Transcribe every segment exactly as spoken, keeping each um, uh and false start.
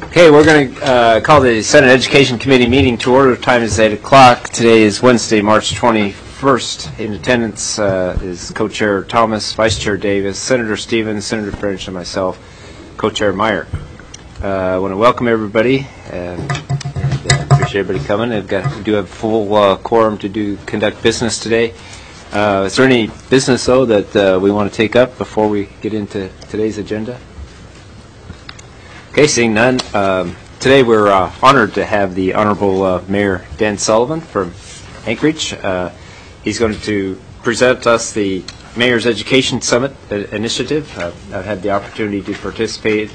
Okay, we're going to uh, call the Senate Education Committee meeting to order. Time is eight o'clock. Today is Wednesday, March twenty-first. In attendance uh, is Co-Chair Thomas, Vice Chair Davis, Senator Stevens, Senator French, and myself, Co-Chair Meyer. Uh, I want to welcome everybody and, and uh, appreciate everybody coming. I've got, we do have full uh, quorum to do conduct business today. Uh, is there any business, though, that uh, we want to take up before we get into today's agenda? Okay, seeing none. Um, today we're uh, honored to have the Honorable uh, Mayor Dan Sullivan from Anchorage. Uh, he's going to present us the Mayor's Education Summit initiative. Uh, I've had the opportunity to participate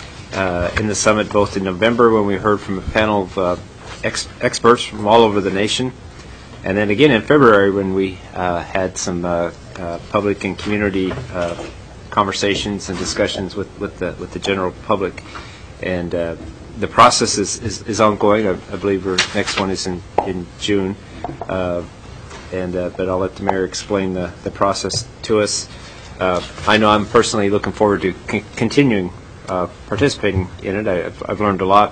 uh, in the summit both in November when we heard from a panel of uh, ex experts from all over the nation, and then again in February when we uh, had some uh, uh, public and community uh, conversations and discussions with, with the with the general public, and uh, the process is, is, is ongoing. I, I believe our next one is in in June, uh, and uh, but I'll let the mayor explain the the process to us. Uh, I know I'm personally looking forward to con continuing uh, participating in it. I, I've, I've learned a lot,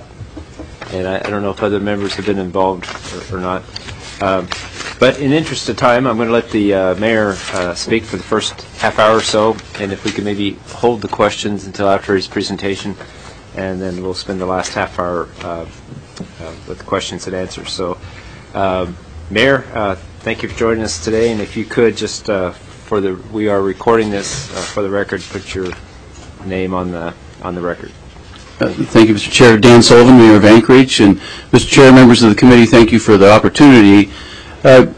and I, I don't know if other members have been involved or, or not. Um, But in interest of time, I'm going to let the uh, mayor uh, speak for the first half hour or so, and if we could maybe hold the questions until after his presentation, and then we'll spend the last half hour uh, uh, with questions and answers. So, um, Mayor, uh, thank you for joining us today, and if you could just uh, for the we are recording this uh, for the record, put your name on the on the record. Uh, thank you, Mister Chair. Dan Sullivan, Mayor of Anchorage, and Mister Chair, members of the committee, thank you for the opportunity. Uh,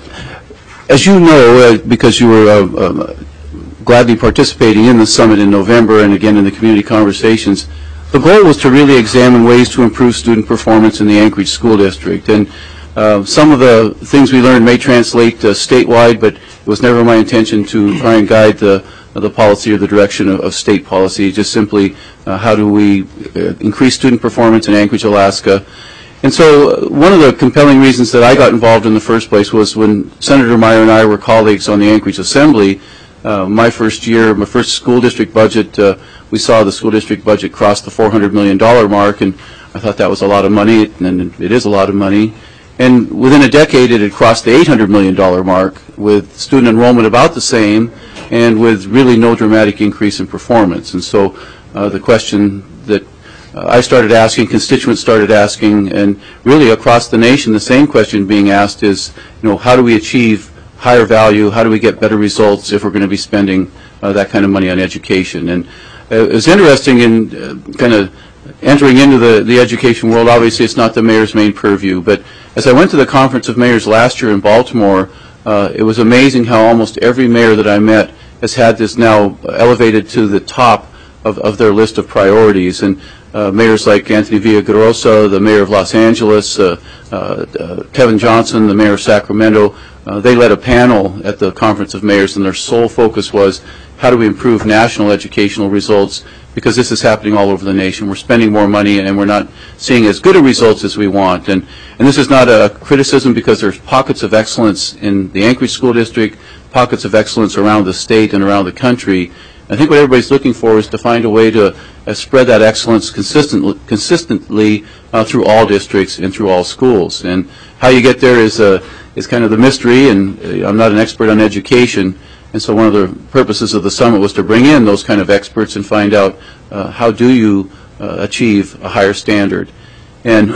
as you know, uh, because you were uh, uh, gladly participating in the summit in November and again in the community conversations, the goal was to really examine ways to improve student performance in the Anchorage School District. And uh, some of the things we learned may translate uh, statewide, but it was never my intention to try and guide the, uh, the policy or the direction of, of state policy. Just simply, uh, how do we uh, increase student performance in Anchorage, Alaska? And so one of the compelling reasons that I got involved in the first place was when Senator Meyer and I were colleagues on the Anchorage Assembly. Uh, my first year, my first school district budget, uh, we saw the school district budget cross the four hundred million dollar mark, and I thought that was a lot of money, and it is a lot of money. And within a decade, it had crossed the eight hundred million dollar mark, with student enrollment about the same, and with really no dramatic increase in performance. And so uh, the question that Uh, I started asking, constituents started asking, and really across the nation the same question being asked is, you know, how do we achieve higher value, how do we get better results if we're going to be spending uh, that kind of money on education? And uh, it was interesting in uh, kind of entering into the, the education world. Obviously it's not the mayor's main purview, but as I went to the Conference of Mayors last year in Baltimore, uh, it was amazing how almost every mayor that I met has had this now elevated to the top of, of their list of priorities. And Uh, mayors like Anthony Villagrosa, the mayor of Los Angeles, uh, uh, uh, Kevin Johnson, the mayor of Sacramento, uh, they led a panel at the Conference of Mayors, and their sole focus was how do we improve national educational results, because this is happening all over the nation. We're spending more money and we're not seeing as good a results as we want. And, and this is not a criticism, because there's pockets of excellence in the Anchorage School District, pockets of excellence around the state and around the country. I think what everybody's looking for is to find a way to uh, spread that excellence consistently, consistently uh, through all districts and through all schools. And how you get there is, uh, is kind of the mystery, and uh, I'm not an expert on education, and so one of the purposes of the summit was to bring in those kind of experts and find out uh, how do you uh, achieve a higher standard. And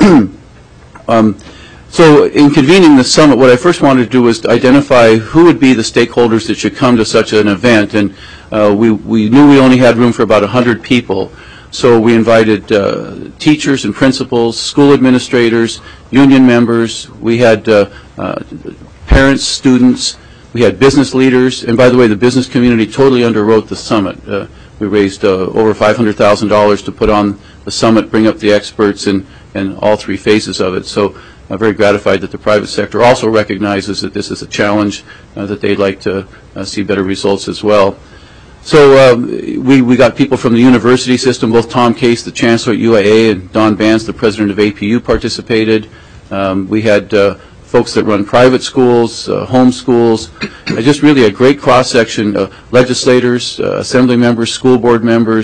um, so in convening the summit, what I first wanted to do was to identify who would be the stakeholders that should come to such an event. And Uh, we, we knew we only had room for about one hundred people, so we invited uh, teachers and principals, school administrators, union members. We had uh, uh, parents, students. We had business leaders. And by the way, the business community totally underwrote the summit. Uh, we raised uh, over five hundred thousand dollars to put on the summit, bring up the experts in, in all three phases of it. So I'm very gratified that the private sector also recognizes that this is a challenge, uh, that they'd like to uh, see better results as well. So um, we, we got people from the university system. Both Tom Case, the chancellor at U A A, and Don Vance, the president of A P U, participated. Um, we had uh, folks that run private schools, uh, home schools, uh, just really a great cross-section of legislators, uh, assembly members, school board members,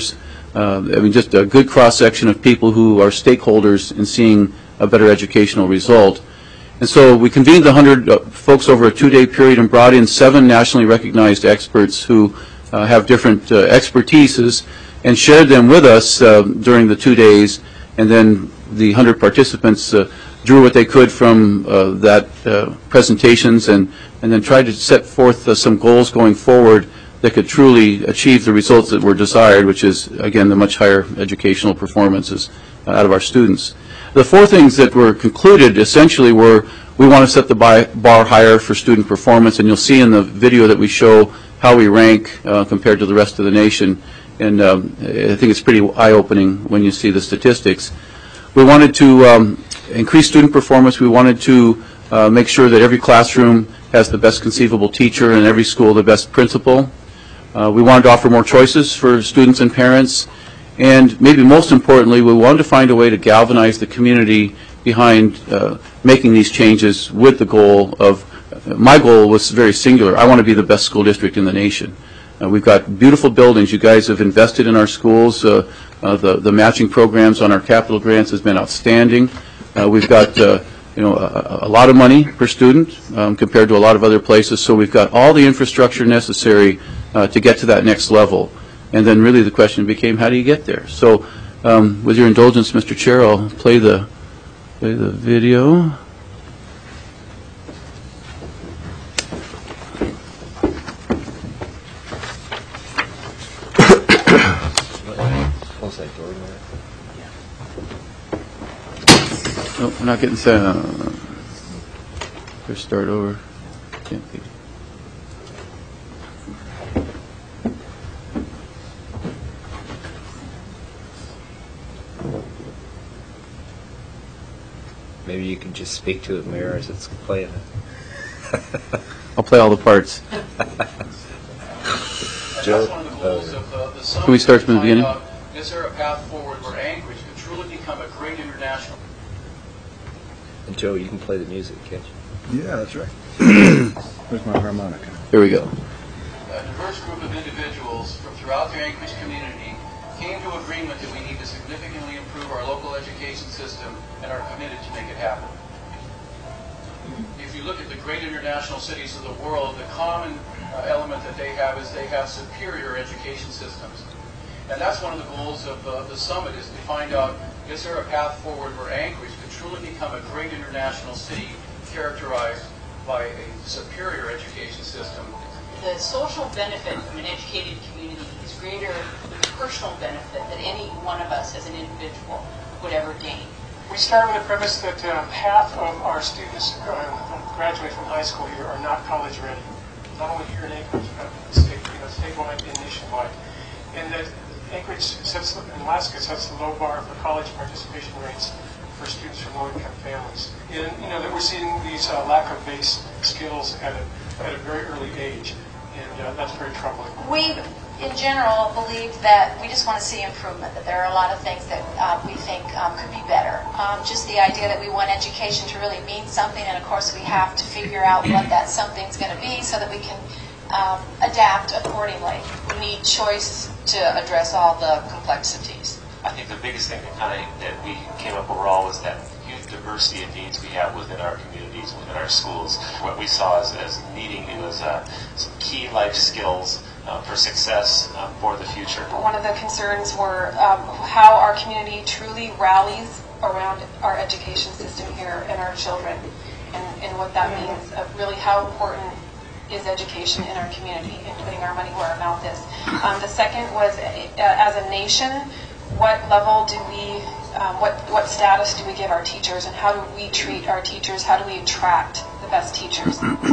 uh, I mean, just a good cross-section of people who are stakeholders in seeing a better educational result. And so we convened the one hundred uh, folks over a two-day period and brought in seven nationally recognized experts who uh, have different uh, expertises and shared them with us uh, during the two days. And then the one hundred participants uh, drew what they could from uh, that uh, presentations and, and then tried to set forth uh, some goals going forward that could truly achieve the results that were desired, which is, again, the much higher educational performances uh, out of our students. The four things that were concluded essentially were we want to set the bar higher for student performance, and you'll see in the video that we show how we rank uh, compared to the rest of the nation. And um, I think it's pretty eye-opening when you see the statistics. We wanted to um, increase student performance. We wanted to uh, make sure that every classroom has the best conceivable teacher and every school the best principal. Uh, we wanted to offer more choices for students and parents. And maybe most importantly, we wanted to find a way to galvanize the community behind uh, making these changes with the goal of, uh, my goal was very singular. I want to be the best school district in the nation. Uh, we've got beautiful buildings. You guys have invested in our schools. Uh, uh, the, the matching programs on our capital grants has been outstanding. Uh, we've got uh, you know, a, a lot of money per student um, compared to a lot of other places. So we've got all the infrastructure necessary uh, to get to that next level. And then really the question became, how do you get there? So um, with your indulgence, Mister Chair, I'll play the, play the video. Oh, we're not getting sound. Let's start over. Can't be. Maybe you can just speak to it, Mayor, as it's playing. I'll play all the parts. Joe? That's one of the goals of uh, the summit. Can we start from the beginning? Out, is there a path forward where Anchorage could truly become a great international? And Joe, you can play the music, can't you? Yeah, that's right. Where's my harmonica? Here we go. A diverse group of individuals from throughout the Anchorage community came to agreement that we need to significantly improve our local education system and are committed to make it happen. If you look at the great international cities of the world, the common uh, element that they have is they have superior education systems. And that's one of the goals of uh, the summit, is to find out, is there a path forward where Anchorage could truly become a great international city characterized by a superior education system? The social benefit from an educated community is greater than the personal benefit that any one of us as an individual would ever gain. We start with the premise that um, half of our students uh, who graduate from high school here are not college ready, not only here in Anchorage, but state, you know, statewide and nationwide. And that Anchorage sets, the, and Alaska sets the low bar for college participation rates for students from low-income families. And you know that we're seeing these uh, lack of base skills at a, at a very early age, and uh, that's very troubling. We, in general, believe that we just want to see improvement, that there are a lot of things that uh, we think um, could be better. Um, just the idea that we want education to really mean something, and of course we have to figure out what that something's going to be so that we can um, adapt accordingly. We need choice to address all the complexities. I think the biggest thing that kind of that we came up overall was that huge diversity of needs we have within our communities, within our schools. What we saw as, as needing was uh, some key life skills uh, for success uh, for the future. One of the concerns were um, how our community truly rallies around our education system here and our children, and, and what that means of really how important is education in our community and putting our money where our mouth is. Um, the second was, uh, as a nation, what level do we, um, what, what status do we give our teachers, and how do we treat our teachers? How do we attract the best teachers?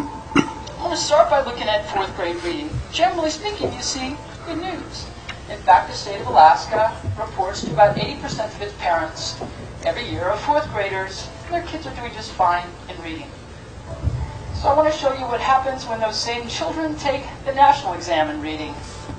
I want to start by looking at fourth grade reading. Generally speaking, you see good news. In fact, the state of Alaska reports to about eighty percent of its parents every year of fourth graders, their kids are doing just fine in reading. So I want to show you what happens when those same children take the national exam in reading.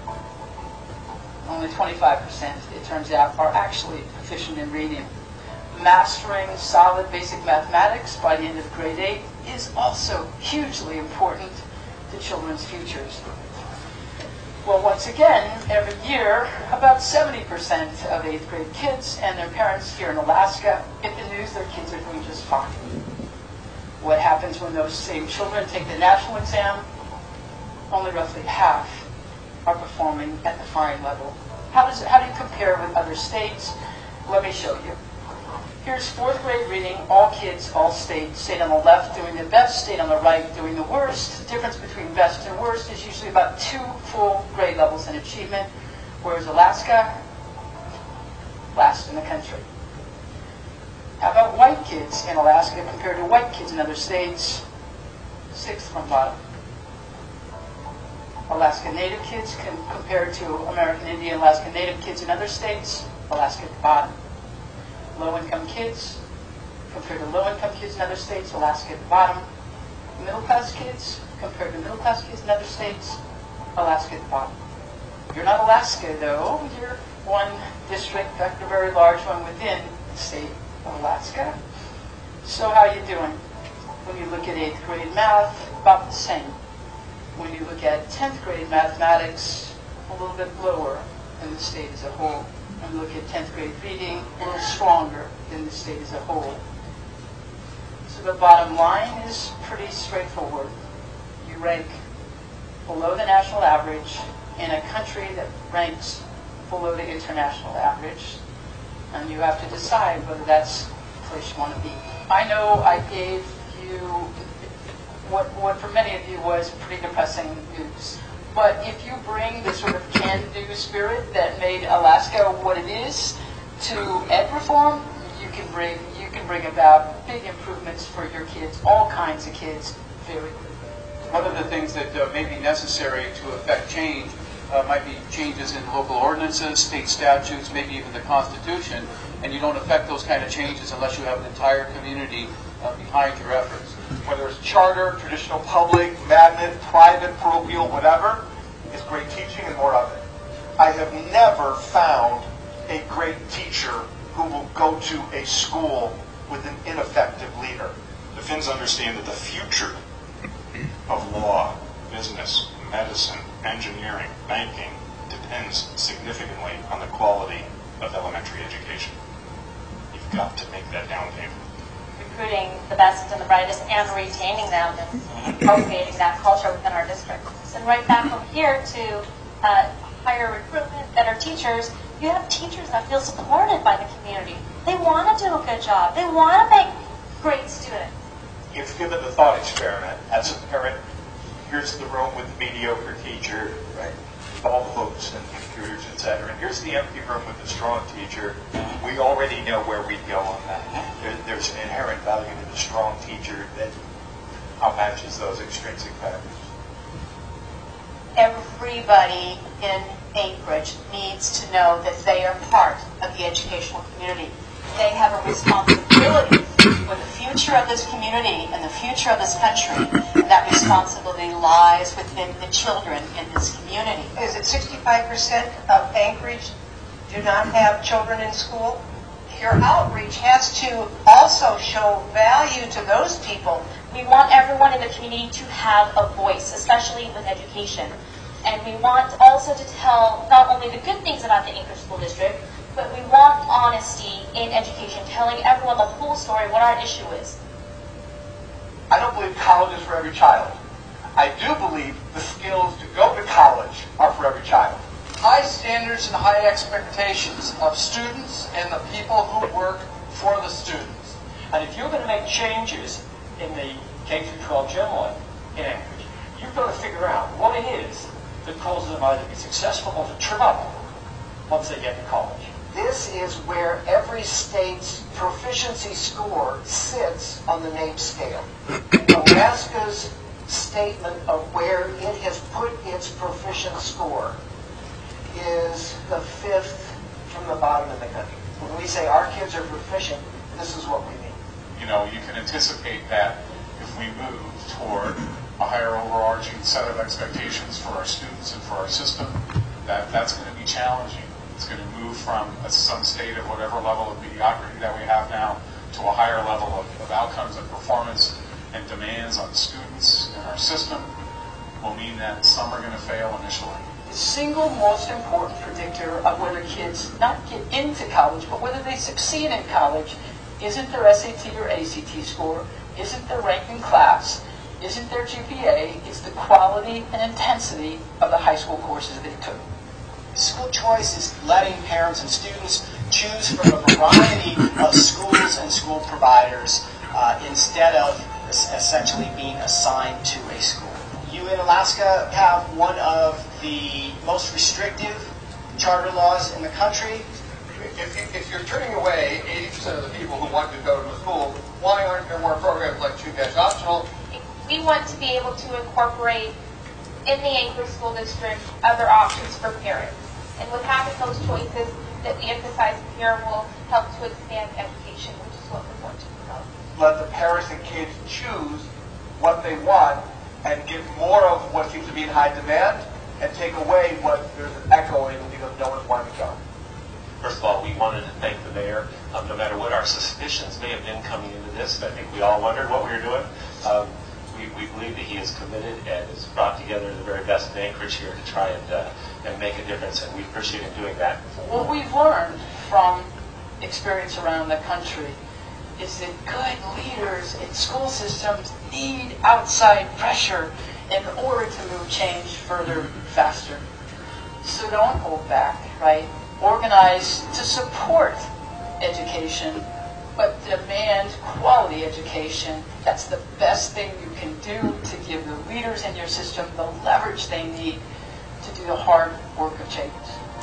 Only twenty-five percent, it turns out, are actually proficient in reading. Mastering solid basic mathematics by the end of grade eight is also hugely important to children's futures. Well, once again, every year, about seventy percent of eighth grade kids and their parents here in Alaska get the news their kids are doing just fine. What happens when those same children take the national exam? Only roughly half are performing at the fine level. How does how do you compare with other states? Let me show you. Here's fourth grade reading, all kids, all states. State on the left doing the best, state on the right doing the worst. The difference between best and worst is usually about two full grade levels in achievement, whereas Alaska, last in the country. How about white kids in Alaska compared to white kids in other states? Sixth from bottom. Alaska Native kids can compare to American Indian, Alaska Native kids in other states, Alaska at the bottom. Low-income kids compared to low-income kids in other states, Alaska at the bottom. Middle-class kids compared to middle-class kids in other states, Alaska at the bottom. You're not Alaska, though. You're one district, in fact, a very large one within the state of Alaska. So how are you doing? When you look at eighth grade math, about the same. When you look at tenth grade mathematics, a little bit lower than the state as a whole. When you look at tenth grade reading, a little stronger than the state as a whole. So the bottom line is pretty straightforward. You rank below the national average in a country that ranks below the international average. And you have to decide whether that's the place you want to be. I know I gave you what, what for many of you was pretty depressing news. But if you bring the sort of can-do spirit that made Alaska what it is to ed reform, you can bring you can bring about big improvements for your kids, all kinds of kids, very quickly. One of the things that uh, may be necessary to affect change uh, might be changes in local ordinances, state statutes, maybe even the Constitution, and you don't affect those kind of changes unless you have an entire community uh, behind your efforts. Whether it's charter, traditional public, magnet, private, parochial, whatever, it's great teaching and more of it. I have never found a great teacher who will go to a school with an ineffective leader. The Finns understand that the future of law, business, medicine, engineering, banking depends significantly on the quality of elementary education. You've got to make that down payment. Recruiting the best and the brightest and retaining them and cultivating that culture within our district. And right back from here to uh, higher recruitment, better teachers, you have teachers that feel supported by the community. They want to do a good job. They want to make great students. If given the thought experiment, as a parent, here's the room with the mediocre teacher, right? All the books and computers, et cetera. And here's the empty room with the strong teacher. We already know where we go on that. There, there's an inherent value to the strong teacher that outmatches those extrinsic factors. Everybody in Anchorage needs to know that they are part of the educational community. They have a responsibility for the future of this community and the future of this country, and that responsibility lies within the children in this community. Is it sixty-five percent of Anchorage do not have children in school? Your outreach has to also show value to those people. We want everyone in the community to have a voice, especially with education. And we want also to tell not only the good things about the Anchorage School District, but we want honesty in education, telling everyone the whole story, what our issue is. I don't believe college is for every child. I do believe the skills to go to college are for every child. High standards and high expectations of students and the people who work for the students. And if you're going to make changes in the K through twelve generally in Anchorage, you've got to figure out what it is that causes them either to be successful or to trip up once they get to college. This is where every state's proficiency score sits on the NAEP scale. Alaska's statement of where it has put its proficient score is the fifth from the bottom in the country. When we say our kids are proficient, this is what we mean. You know, you can anticipate that if we move toward a higher overarching set of expectations for our students and for our system, that that's going to be challenging. It's going to move from a, some state of whatever level of mediocrity that we have now to a higher level of, of outcomes and performance and demands on students and our system will mean that some are going to fail initially. single most important predictor of whether kids not get into college, but whether they succeed in college, isn't their S A T or A C T score, isn't their rank in class, isn't their G P A, it's the quality and intensity of the high school courses they took. School choice is letting parents and students choose from a variety of schools and school providers uh, instead of essentially being assigned to a school. You in Alaska have one of the most restrictive charter laws in the country. If, you, if you're turning away eighty percent of the people who want to go to a school, why aren't there more programs like True Cash Optional? We want to be able to incorporate in the Anchorage School District other options for parents. And with having those choices that we emphasize here will help to expand education, which is what we want to promote. Let the parents and kids choose what they want and give more of what seems to be in high demand and take away what there's an echoing because no one's wanting to go. First of all, we wanted to thank the mayor. Um, no matter what our suspicions may have been coming into this, and I think we all wondered what we were doing, um, we, we believe that he is committed and has brought together the very best in Anchorage here to try and, uh, and make a difference, and we appreciate him doing that. What we've learned from experience around the country is that good leaders in school systems need outside pressure in order to move change further, faster. So don't hold back, right? Organize to support education, but demand quality education. That's the best thing you can do to give the leaders in your system the leverage they need to do the hard work of change.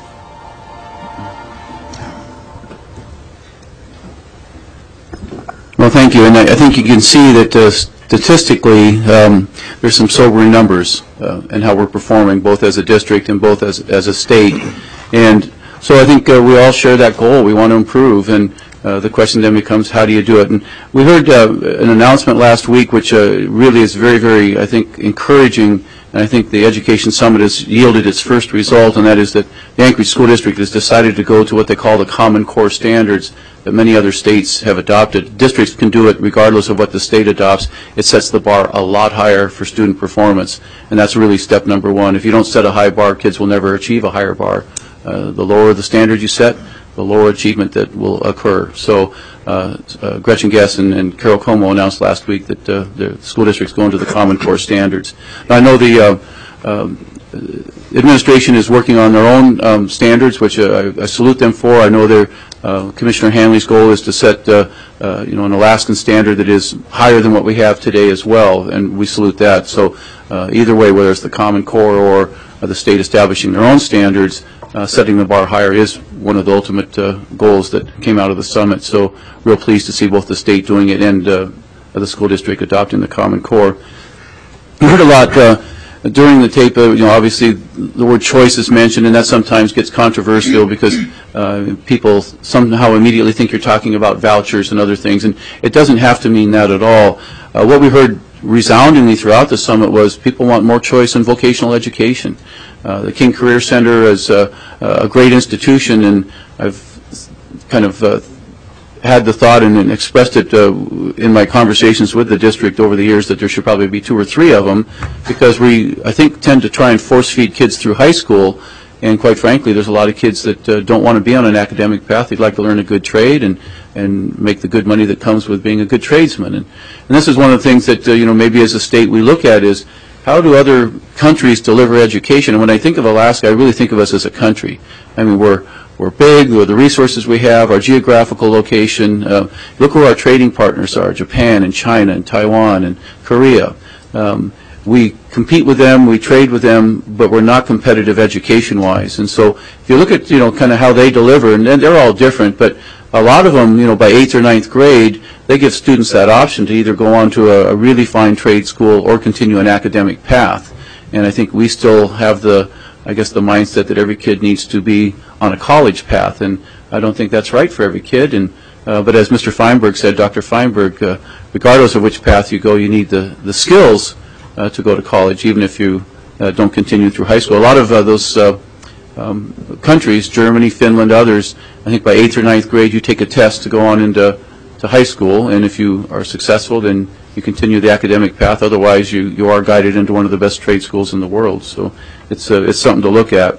Well, thank you. And I, I think you can see that uh, statistically um, there's some sobering numbers uh, in how we're performing, both as a district and both as, as a state. And so I think uh, we all share that goal. We want to improve. And uh, the question then becomes, how do you do it? And we heard uh, an announcement last week, which uh, really is very, very, I think, encouraging. And I think the Education Summit has yielded its first result, and that is that the Anchorage School District has decided to go to what they call the Common Core standards that many other states have adopted. Districts can do it regardless of what the state adopts. It sets the bar a lot higher for student performance, and that's really step number one. If you don't set a high bar, kids will never achieve a higher bar. Uh, the lower the standard you set, the lower achievement that will occur. So uh, uh, Gretchen Guess and, and Carol Como announced last week that uh, the school district's going to the Common Core standards. Now, I know the uh, um, administration is working on their own um, standards, which uh, I, I salute them for. I know their uh, Commissioner Hanley's goal is to set uh, uh, you know, an Alaskan standard that is higher than what we have today as well, and we salute that. So uh, either way, whether it's the Common Core or uh, the state establishing their own standards, Uh, setting the bar higher is one of the ultimate uh, goals that came out of the summit. So real pleased to see both the state doing it and uh, the school district adopting the Common Core. We heard a lot uh, during the tape, uh, you know, obviously the word choice is mentioned, and that sometimes gets controversial because uh, people somehow immediately think you're talking about vouchers and other things, and it doesn't have to mean that at all. Uh, what we heard resoundingly throughout the summit was people want more choice in vocational education. Uh, the King Career Center is uh, a great institution, and I've kind of uh, had the thought and, and expressed it uh, in my conversations with the district over the years that there should probably be two or three of them, because we, I think, tend to try and force-feed kids through high school, and quite frankly, there's a lot of kids that uh, don't want to be on an academic path. They'd like to learn a good trade and, and make the good money that comes with being a good tradesman. And, and this is one of the things that, uh, you know, maybe as a state we look at is, how do other countries deliver education? And when I think of Alaska, I really think of us as a country. I mean, we're we're big, with the resources we have, our geographical location. Uh, look who our trading partners are: Japan and China and Taiwan and Korea. Um, we compete with them, we trade with them, but we're not competitive education-wise. And so, if you look at, you know, kind of how they deliver, and they're all different, but a lot of them, you know, by eighth or ninth grade, they give students that option to either go on to a, a really fine trade school or continue an academic path. And I think we still have the, I guess, the mindset that every kid needs to be on a college path, and I don't think that's right for every kid. And uh, but as Mister Feinberg said, Doctor Feinberg, uh, regardless of which path you go, you need the, the skills uh, to go to college, even if you uh, don't continue through high school. A lot of uh, those uh, um, countries, Germany, Finland, others, I think by eighth or ninth grade you take a test to go on into to high school, and if you are successful, then you continue the academic path. Otherwise, you, you are guided into one of the best trade schools in the world. So it's, uh, it's something to look at.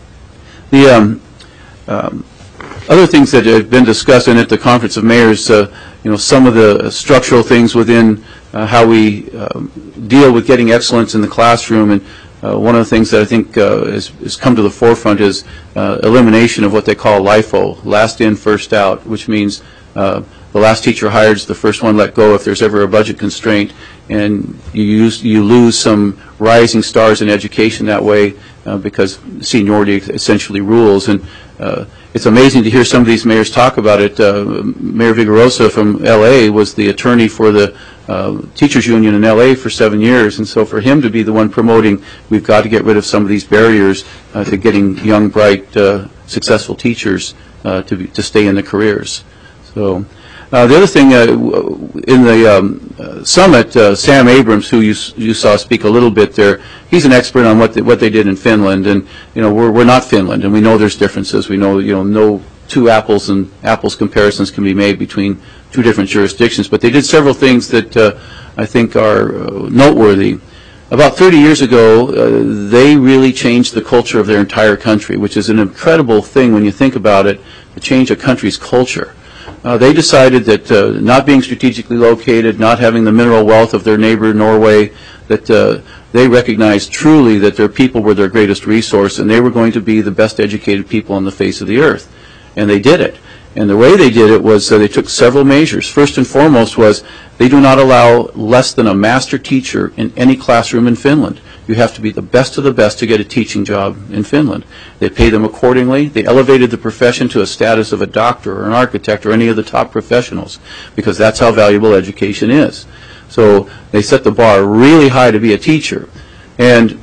The um, um, other things that have been discussed and at the Conference of Mayors, uh, you know, some of the structural things within uh, how we um, deal with getting excellence in the classroom. And uh, one of the things that I think uh, has, has come to the forefront is uh, elimination of what they call LIFO, last in, first out, which means uh, the last teacher hired is the first one let go if there's ever a budget constraint, and you use, you lose some rising stars in education that way uh, because seniority essentially rules. And uh, it's amazing to hear some of these mayors talk about it. Uh, Mayor Vigorosa from L A was the attorney for the uh, teachers union in L A for seven years, and so for him to be the one promoting, we've got to get rid of some of these barriers uh, to getting young, bright, uh, successful teachers uh, to be, to stay in the careers. So. Uh, the other thing, uh, in the um, uh, summit, uh, Sam Abrams, who you, you saw speak a little bit there, he's an expert on what they, what they did in Finland, and you know we're we're not Finland, and we know there's differences. We know you know no two apples and apples comparisons can be made between two different jurisdictions, but they did several things that uh, I think are uh, noteworthy. About thirty years ago, uh, they really changed the culture of their entire country, which is an incredible thing when you think about it, to change a country's culture. Uh, they decided that uh, not being strategically located, not having the mineral wealth of their neighbor Norway, that uh, they recognized truly that their people were their greatest resource, and they were going to be the best educated people on the face of the earth. And they did it. And the way they did it was uh, they took several measures. First and foremost was they do not allow less than a master teacher in any classroom in Finland. You have to be the best of the best to get a teaching job in Finland. They pay them accordingly. They elevated the profession to a status of a doctor or an architect or any of the top professionals, because that's how valuable education is. So they set the bar really high to be a teacher. And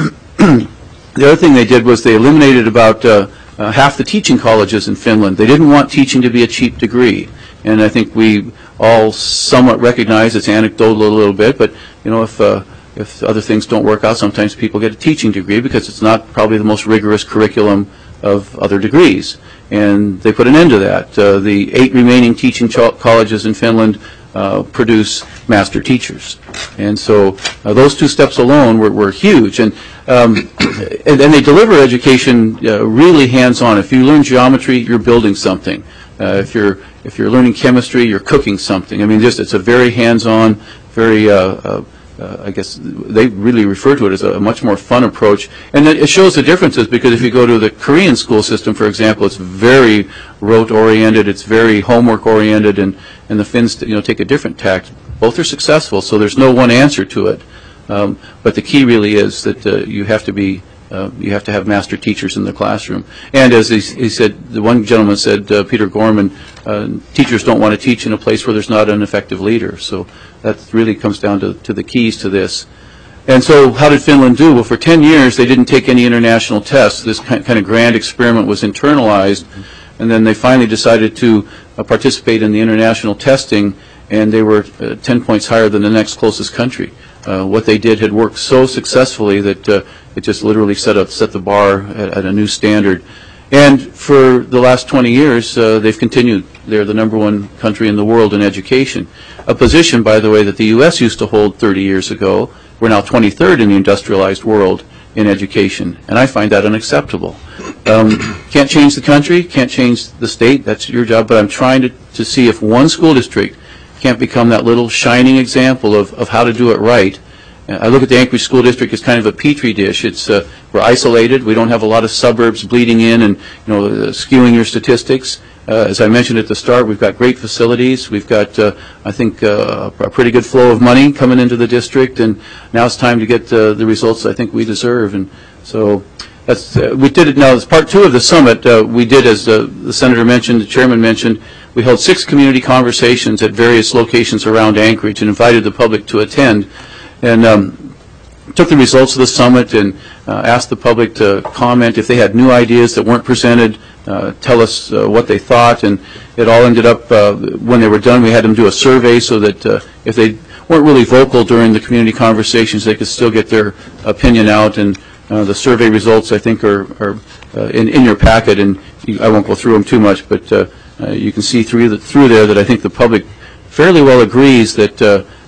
the other thing they did was they eliminated about uh, uh, half the teaching colleges in Finland. They didn't want teaching to be a cheap degree. And I think we all somewhat recognize it's anecdotal a little bit, but you know, if uh, if other things don't work out, sometimes people get a teaching degree because it's not probably the most rigorous curriculum of other degrees. And they put an end to that. Uh, the eight remaining teaching colleges in Finland uh, produce master teachers. And so uh, those two steps alone were, were huge. And, um, and, and they deliver education uh, really hands-on. If you learn geometry, you're building something. Uh, if you're if you're learning chemistry, you're cooking something. I mean, just it's a very hands-on, very uh, uh, Uh, I guess they really refer to it as a, a much more fun approach. And it, it shows the differences, because if you go to the Korean school system, for example, it's very rote-oriented, it's very homework-oriented, and, and the Finns you know, take a different tact. Both are successful, so there's no one answer to it. Um, but the key really is that uh, you have to be Uh, you have to have master teachers in the classroom. And as he, he said, the one gentleman said, uh, Peter Gorman, uh, teachers don't want to teach in a place where there's not an effective leader. So that really comes down to, to the keys to this. And so how did Finland do? Well, for ten years, they didn't take any international tests. This kind of grand experiment was internalized. And then they finally decided to uh, participate in the international testing, and they were uh, ten points higher than the next closest country. Uh, what they did had worked so successfully that uh, it just literally set up set the bar at, at a new standard. And for the last twenty years, uh, they've continued. They're the number one country in the world in education. A position, by the way, that the U S used to hold thirty years ago. We're now twenty-third in the industrialized world in education, and I find that unacceptable. Um, can't change the country, can't change the state. That's your job. But I'm trying to, to see if one school district can't become that little shining example of, of how to do it right. I look at the Anchorage School District as kind of a petri dish. It's uh, we're isolated. We don't have a lot of suburbs bleeding in and you know uh, skewing your statistics. Uh, as I mentioned at the start, we've got great facilities. We've got, uh, I think, uh, a pretty good flow of money coming into the district, and now it's time to get uh, the results I think we deserve. And so that's uh, we did it. Now, as part two of the summit, uh, we did, as uh, the senator mentioned, the chairman mentioned, we held six community conversations at various locations around Anchorage and invited the public to attend. And um, took the results of the summit and uh, asked the public to comment if they had new ideas that weren't presented, uh, tell us uh, what they thought. And it all ended up, uh, when they were done, we had them do a survey so that uh, if they weren't really vocal during the community conversations, they could still get their opinion out. And uh, the survey results, I think, are, are uh, in, in your packet, and you, I won't go through them too much, but uh, uh, you can see through, the, through there that I think the public fairly well agrees that uh,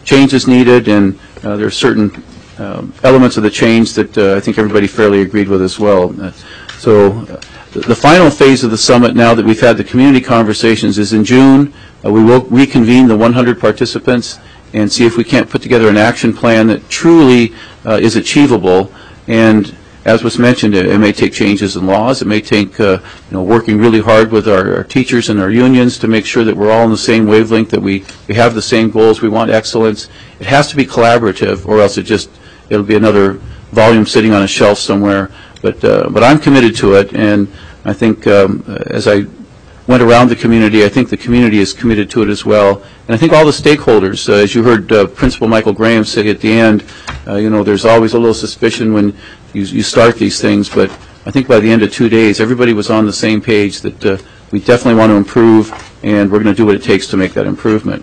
change is needed, and uh, there are certain um, elements of the change that uh, I think everybody fairly agreed with as well. Uh, so uh, the, the final phase of the summit, now that we've had the community conversations, is in June. Uh, we will reconvene the one hundred participants and see if we can't put together an action plan that truly uh, is achievable. And as was mentioned, it, it may take changes in laws. It may take uh, you know, working really hard with our, our teachers and our unions to make sure that we're all on the same wavelength, that we, we have the same goals. We want excellence. It has to be collaborative, or else it just it'll be another volume sitting on a shelf somewhere. But uh, but I'm committed to it, and I think um, as I went around the community, I think the community is committed to it as well. And I think all the stakeholders, uh, as you heard uh, Principal Michael Graham say at the end, uh, you know, there's always a little suspicion when you, you start these things, but I think by the end of two days, everybody was on the same page that uh, we definitely want to improve, and we're going to do what it takes to make that improvement.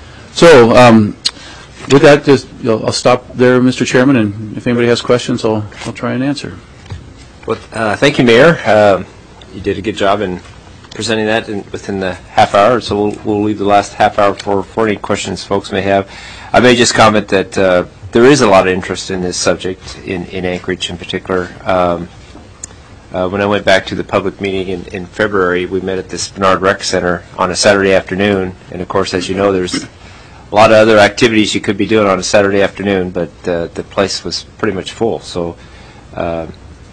So um, with that, just, you know, I'll stop there, Mister Chairman, and if anybody has questions, I'll, I'll try and answer. Well, uh, thank you, Mayor. Uh, you did a good job in presenting that in, within the half hour, so we'll, we'll leave the last half hour for, for any questions folks may have. I may just comment that uh, there is a lot of interest in this subject in, in Anchorage in particular. Um, uh, when I went back to the public meeting in, in February, we met at this Bernard Rec Center on a Saturday afternoon, and of course, as you know, there's a lot of other activities you could be doing on a Saturday afternoon, but uh, the place was pretty much full. So uh,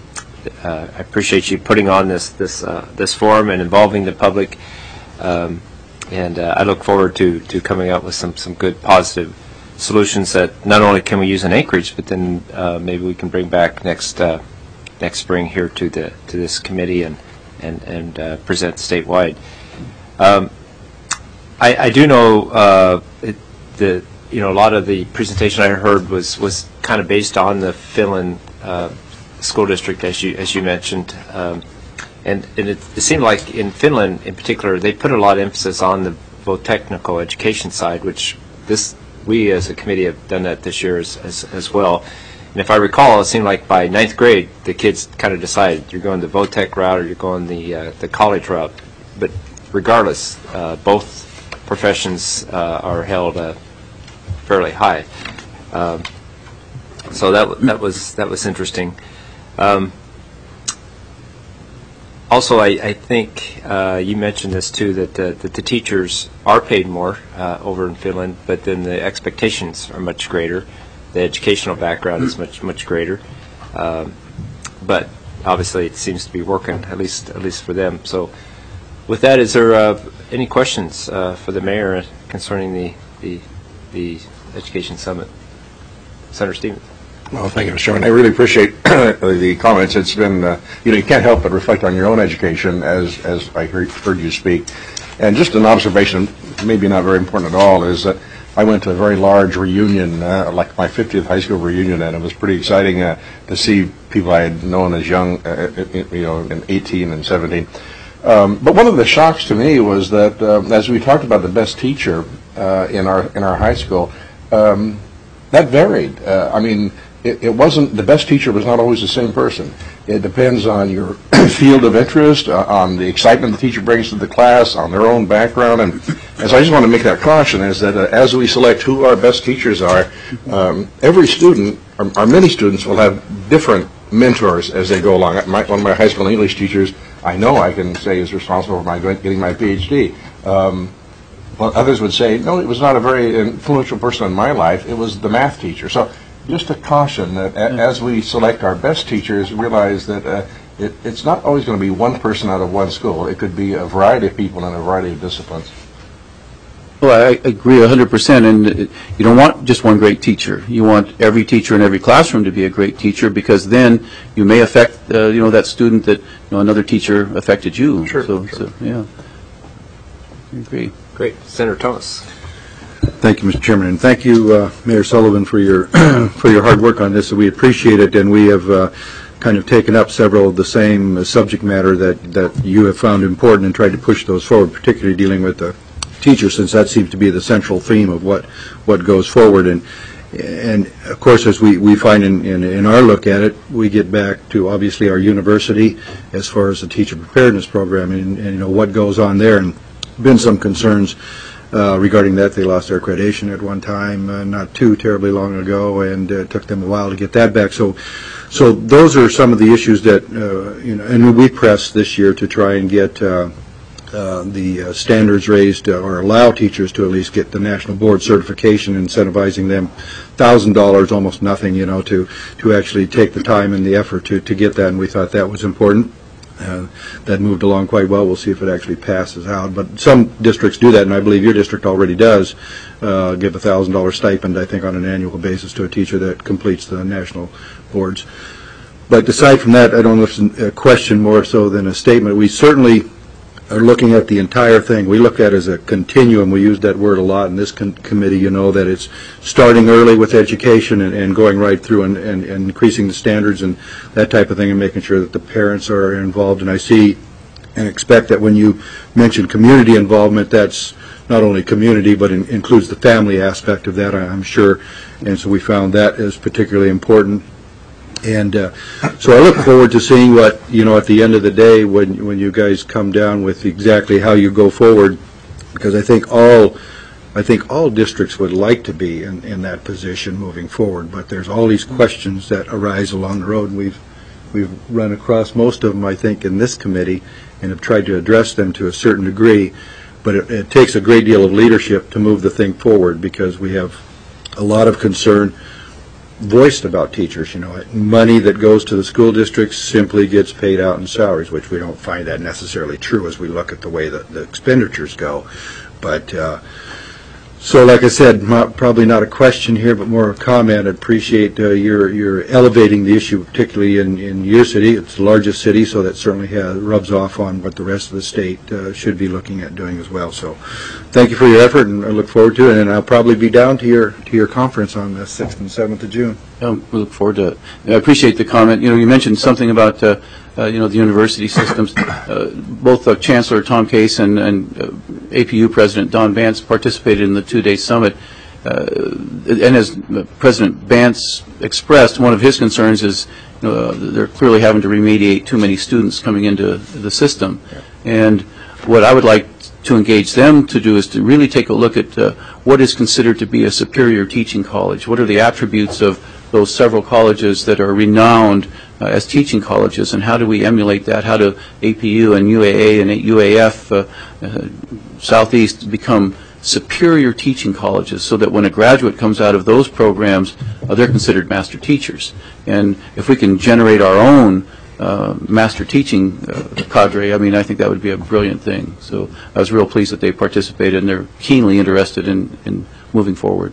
Uh, I appreciate you putting on this this uh, this forum and involving the public, um, and uh, I look forward to to coming up with some some good positive solutions that not only can we use in Anchorage, but then uh, maybe we can bring back next uh, next spring here to the to this committee and and and uh, present statewide. Um, I, I do know uh, it, the you know a lot of the presentation I heard was was kind of based on the Finland Uh, school district, as you as you mentioned, um, and, and it, it seemed like in Finland, in particular, they put a lot of emphasis on the both technical education side, which this we as a committee have done that this year as as, as well. And if I recall, it seemed like by ninth grade, the kids kind of decided you're going the VOTEC route or you're going the uh, the college route. But regardless, uh, both professions uh, are held uh, fairly high. Um, so that that was that was interesting. Um, also, I, I think uh, you mentioned this too, that the, that the teachers are paid more uh, over in Finland, but then the expectations are much greater. The educational background is much much greater. Um, but obviously, it seems to be working at least at least for them. So, with that, is there uh, any questions uh, for the mayor concerning the the the education summit? Senator Stevens. Well, thank you, Mister Chairman. I really appreciate the comments. It's been, uh, you know, you can't help but reflect on your own education as, as I heard, heard you speak. And just an observation, maybe not very important at all, is that I went to a very large reunion, uh, like my fiftieth high school reunion, and it was pretty exciting uh, to see people I had known as young, uh, you know, in eighteen and seventeen. Um, but one of the shocks to me was that uh, as we talked about the best teacher uh, in our in our high school, um, that varied. Uh, I mean, It, it wasn't, the best teacher was not always the same person. It depends on your field of interest, uh, on the excitement the teacher brings to the class, on their own background. And, and so I just want to make that caution is that uh, as we select who our best teachers are, um, every student, or, or many students, will have different mentors as they go along. My, one of my high school English teachers, I know I can say is responsible for my getting my P H D. Um, but others would say, no, it was not a very influential person in my life. It was the math teacher. So just a caution that a, as we select our best teachers, realize that uh, it, it's not always going to be one person out of one school. It could be a variety of people in a variety of disciplines. Well, I agree one hundred percent, and you don't want just one great teacher. You want every teacher in every classroom to be a great teacher, because then you may affect, uh, you know, that student that, you know, another teacher affected you. Sure, so, sure. So, yeah, I agree. Great. Senator Thomas. Thank you, Mister Chairman, and thank you, uh, Mayor Sullivan, for your for your hard work on this. We appreciate it, and we have uh, kind of taken up several of the same uh, subject matter that, that you have found important and tried to push those forward, particularly dealing with the teacher, since that seems to be the central theme of what, what goes forward. And and of course, as we, we find in, in, in our look at it, we get back to obviously our university as far as the teacher preparedness program and, and you know what goes on there, and been some concerns uh, regarding that. They lost their accreditation at one time, uh, not too terribly long ago, and uh, it took them a while to get that back. So, so those are some of the issues that uh, you know, and we pressed this year to try and get uh, uh, the uh, standards raised, uh, or allow teachers to at least get the national board certification, incentivizing them one thousand dollars, almost nothing, you know, to to actually take the time and the effort to to get that, and we thought that was important. Uh, that moved along quite well. We'll see if it actually passes out. But some districts do that, and I believe your district already does uh, give a one thousand dollars stipend, I think, on an annual basis to a teacher that completes the national boards. But aside from that, I don't know if it's a question more so than a statement. We certainly are looking at the entire thing. We look at it as a continuum. We use that word a lot in this con committee, you know, that it's starting early with education and, and going right through and, and, and increasing the standards and that type of thing, and making sure that the parents are involved. And I see and expect that when you mention community involvement, that's not only community, but in, includes the family aspect of that, I'm sure. And so we found that is particularly important. And uh, so I look forward to seeing what, you know, at the end of the day, when when you guys come down with exactly how you go forward, because I think all I think all districts would like to be in, in that position moving forward. But there's all these questions that arise along the road, and we've we've run across most of them, I think, in this committee, and have tried to address them to a certain degree. But it, it takes a great deal of leadership to move the thing forward, because we have a lot of concern voiced about teachers. You know, money that goes to the school districts simply gets paid out in salaries, which we don't find that necessarily true as we look at the way that the expenditures go. But uh, so, like I said, not, probably not a question here, but more a comment. I appreciate uh, your your elevating the issue, particularly in in your city. It's the largest city, so that certainly has, rubs off on what the rest of the state uh, should be looking at doing as well. So, thank you for your effort, and I look forward to it. And I'll probably be down to your to your conference on the sixth and seventh of June. Um, we look forward to it. I appreciate the comment. You know, you mentioned something about uh, uh, you know, the university systems. Uh, both uh, Chancellor Tom Case and, and uh, A P U President Don Vance participated in the two-day summit. Uh, and as President Vance expressed, one of his concerns is, you know, they're clearly having to remediate too many students coming into the system. Yeah. And what I would like to engage them to do is to really take a look at uh, what is considered to be a superior teaching college. What are the attributes of those several colleges that are renowned uh, as teaching colleges, and how do we emulate that? How do A P U and U A A and U A F uh, uh, Southeast become superior teaching colleges, so that when a graduate comes out of those programs, uh, they're considered master teachers? And if we can generate our own uh, master teaching uh, cadre, I mean, I think that would be a brilliant thing. So I was real pleased that they participated, and they're keenly interested in, in moving forward.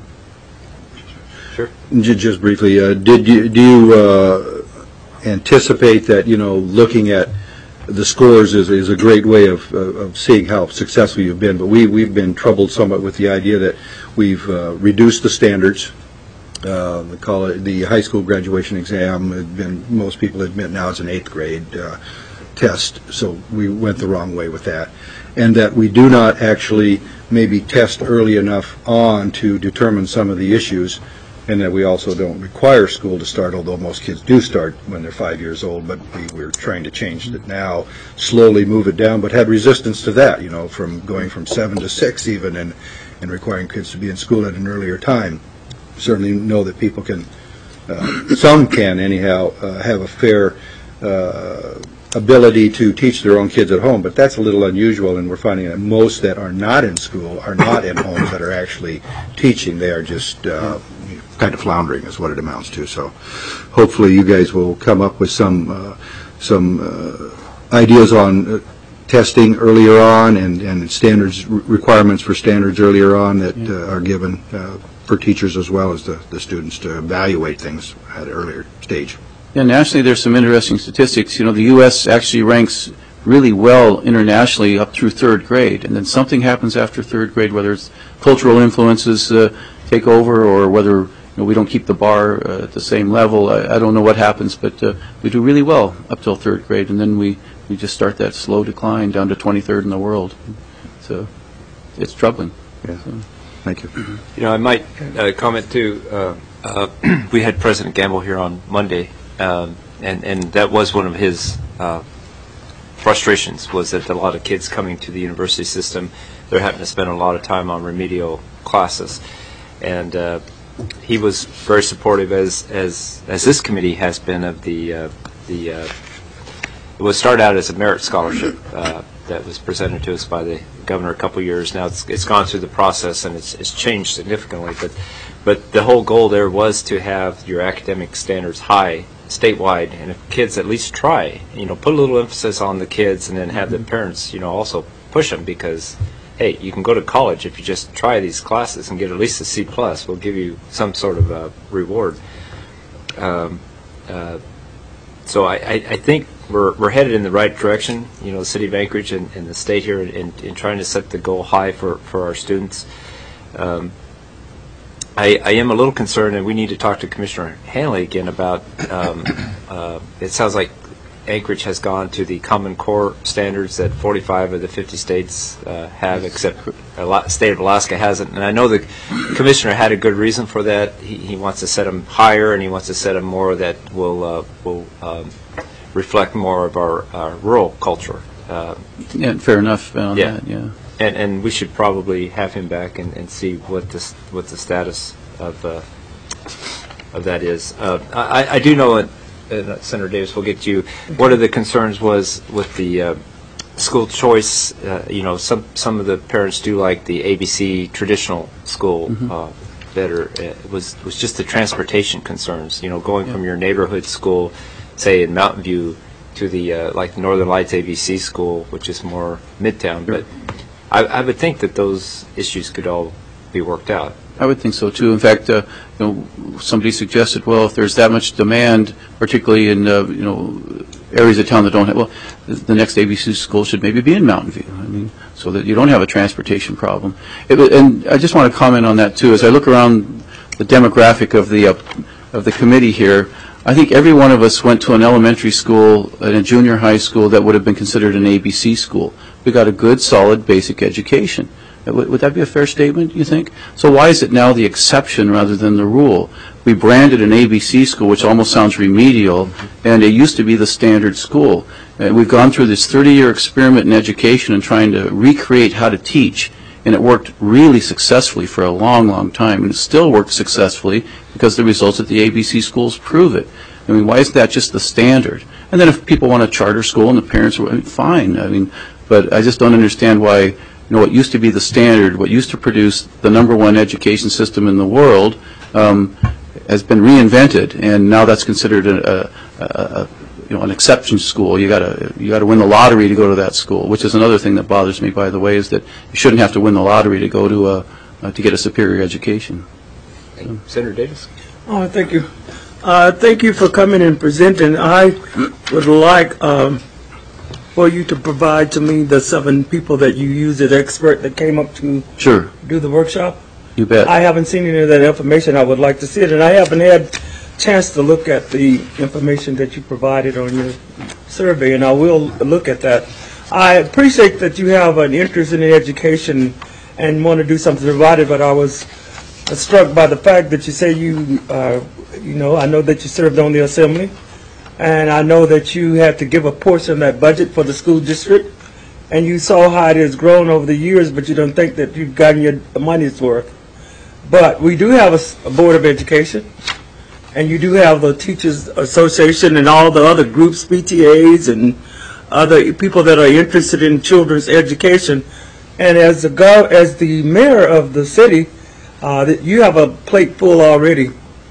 Sure. Just briefly, uh, did you do you uh, anticipate that, you know, looking at the scores is, is a great way of, uh, of seeing how successful you've been, but we, we've been troubled somewhat with the idea that we've uh, reduced the standards. Uh, the, college, the high school graduation exam had been, most people admit now, it's an eighth grade uh, test, so we went the wrong way with that. And that we do not actually maybe test early enough on to determine some of the issues, and that we also don't require school to start, although most kids do start when they're five years old, but we, we're trying to change it now, slowly move it down, but had resistance to that, you know, from going from seven to six even, and, and requiring kids to be in school at an earlier time. Certainly know that people can, uh, some can anyhow, uh, have a fair uh, ability to teach their own kids at home, but that's a little unusual, and we're finding that most that are not in school are not in homes that are actually teaching. They are just uh, kind of floundering is what it amounts to. So hopefully you guys will come up with some uh, some uh, ideas on uh, testing earlier on, and, and standards requirements for standards earlier on that uh, are given uh, for teachers as well as the, the students to evaluate things at an earlier stage. Yeah, nationally there's some interesting statistics. You know, the U S actually ranks really well internationally up through third grade, and then something happens after third grade, whether it's cultural influences uh, take over, or whether, you know, we don't keep the bar uh, at the same level. I, I don't know what happens, but uh, we do really well up till third grade, and then we, we just start that slow decline down to twenty-third in the world. So it's troubling. Yeah. So. Thank you. You know, I might uh, comment too. Uh, uh, we had President Gamble here on Monday, um, and and that was one of his uh, frustrations was that a lot of kids coming to the university system, they're having to spend a lot of time on remedial classes. And uh, he was very supportive, as as as this committee has been, of the uh, the. Uh, it was started out as a merit scholarship uh, that was presented to us by the governor a couple years now. It's it's gone through the process and it's it's changed significantly, but but the whole goal there was to have your academic standards high statewide, and if kids at least try, you know, put a little emphasis on the kids, and then have the parents, you know, also push them, because hey, you can go to college if you just try these classes and get at least a C plus. We'll give you some sort of uh, reward. Um, uh, so I, I, I think we're we're headed in the right direction. You know, the city of Anchorage and, and the state here in, in trying to set the goal high for for our students. Um, I, I am a little concerned, and we need to talk to Commissioner Hanley again about. Um, uh, it sounds like Anchorage has gone to the Common Core standards that forty-five of the fifty states uh, have, except the state of Alaska hasn't. And I know the commissioner had a good reason for that. He, he wants to set them higher, and he wants to set them more that will uh, will um, reflect more of our, our rural culture. Uh, yeah, fair enough on yeah. that. Yeah. And, and we should probably have him back and, and see what this what the status of uh, of that is. Uh, I, I do know that uh, Senator Davis, we'll get to you. One of the concerns was with the uh, school choice. Uh, you know, some some of the parents do like the A B C traditional school mm-hmm. uh, better. It was was just the transportation concerns. You know, going yeah. from your neighborhood school, say in Mountain View, to the uh, like the Northern Lights A B C school, which is more midtown, sure. but. I, I would think that those issues could all be worked out. I would think so too. In fact, uh, you know, somebody suggested, well, if there's that much demand, particularly in uh, you know areas of town that don't have, well, the next A B C school should maybe be in Mountain View. I mean, so that you don't have a transportation problem. It, and I just want to comment on that too. As I look around the demographic of the uh, of the committee here, I think every one of us went to an elementary school and a junior high school that would have been considered an A B C school. We got a good, solid, basic education. Would, would that be a fair statement, you think? So why is it now the exception rather than the rule? We branded an A B C school, which almost sounds remedial, and it used to be the standard school. And we've gone through this thirty-year experiment in education and trying to recreate how to teach, and it worked really successfully for a long, long time, and it still works successfully because the results at the A B C schools prove it. I mean, why isn't that just the standard? And then if people want a charter school and the parents were, I mean, fine. I mean, but I just don't understand why, you know, what used to be the standard, what used to produce the number one education system in the world, um, has been reinvented, and now that's considered a, a, a you know, an exception school. You gotta you gotta win the lottery to go to that school, which is another thing that bothers me, by the way, is that you shouldn't have to win the lottery to go to a uh, to get a superior education. So. Senator Davis. Oh, thank you. Uh, thank you for coming and presenting. I would like um, for you to provide to me the seven people that you used as expert that came up to sure. do the workshop. You bet. I haven't seen any of that information. I would like to see it, and I haven't had a chance to look at the information that you provided on your survey, and I will look at that. I appreciate that you have an interest in education and want to do something about it, but I was struck by the fact that you say you, uh, you know, I know that you served on the assembly, and I know that you had to give a portion of that budget for the school district, and you saw how it has grown over the years, but you don't think that you've gotten your money's worth. But we do have a, a Board of Education, and you do have the Teachers Association and all the other groups, P T As, and other people that are interested in children's education. And as the gov as the mayor of the city, uh, that you have a plate full already.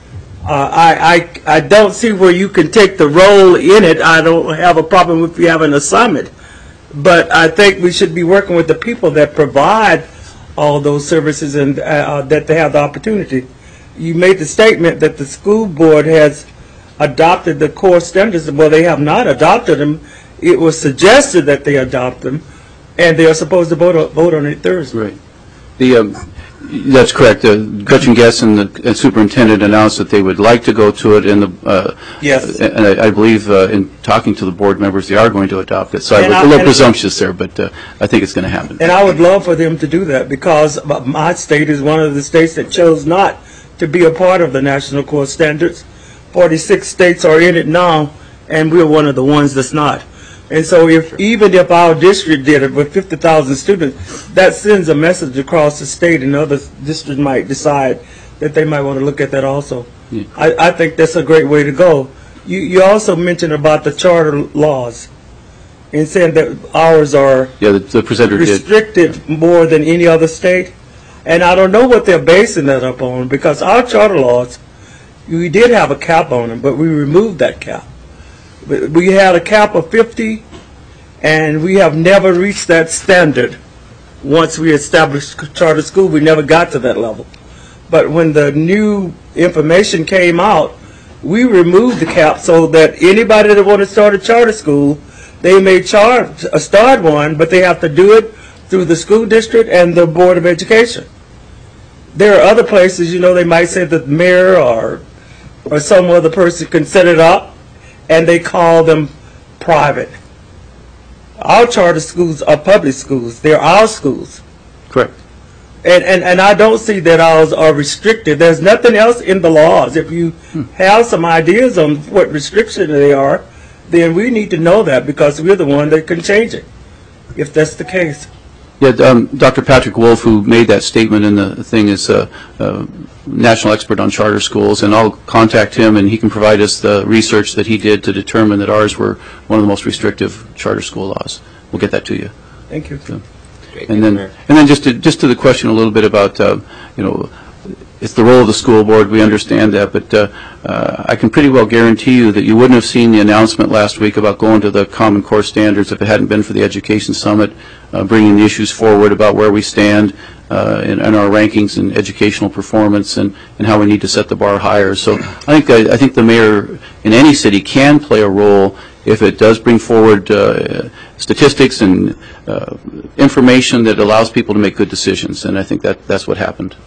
Uh, I, I I don't see where you can take the role in it. I don't have a problem with you having a summit, but I think we should be working with the people that provide all those services and uh, that they have the opportunity. You made the statement that the school board has adopted the core standards. Well, they have not adopted them. It was suggested that they adopt them, and they are supposed to vote on, vote on it Thursday. Right. The um, that's correct. Uh, Gretchen Guess and the and superintendent announced that they would like to go to it, and the uh, yes, and I, I believe uh, in talking to the board members, they are going to adopt it. So I was a little presumptuous there, but uh, I think it's going to happen. And I would love for them to do that, because my state is one of the states that chose not to be a part of the National Core Standards. forty-six states are in it now, and we're one of the ones that's not. And so if, even if our district did it with fifty thousand students, that sends a message across the state, and other districts might decide that they might want to look at that also. Yeah. I, I think that's a great way to go. You, you also mentioned about the charter laws and saying that ours are Yeah, the, the presenter did. restricted more than any other state. And I don't know what they're basing that up on, because our charter laws, we did have a cap on them, but we removed that cap. But we had a cap of fifty, and we have never reached that standard. Once we established charter school, we never got to that level. But when the new information came out, we removed the cap so that anybody that wanted to start a charter school, they may charge, uh, start one, but they have to do it through the school district and the Board of Education. There are other places, you know, they might say that the mayor or, or some other person can set it up, and they call them private. Our charter schools are public schools. They're our schools. Correct. And, and, and I don't see that ours are restricted. There's nothing else in the laws. If you have some ideas on what restrictions they are, then we need to know that, because we're the one that can change it, if that's the case. Yeah, um, Doctor Patrick Wolf, who made that statement in the thing, is a, a national expert on charter schools, and I'll contact him, and he can provide us the research that he did to determine that ours were one of the most restrictive charter school laws. We'll get that to you. Thank you. So, and then, and then just to, just to the question a little bit about, uh, you know, it's the role of the school board. We understand that, but uh, uh, I can pretty well guarantee you that you wouldn't have seen the announcement last week about going to the Common Core standards if it hadn't been for the Education Summit, uh, bringing the issues forward about where we stand uh, in, in our rankings and educational performance, and, and how we need to set the bar higher. So I think I, I think the mayor in any city can play a role if it does bring forward uh, statistics and uh, information that allows people to make good decisions, and I think that that's what happened.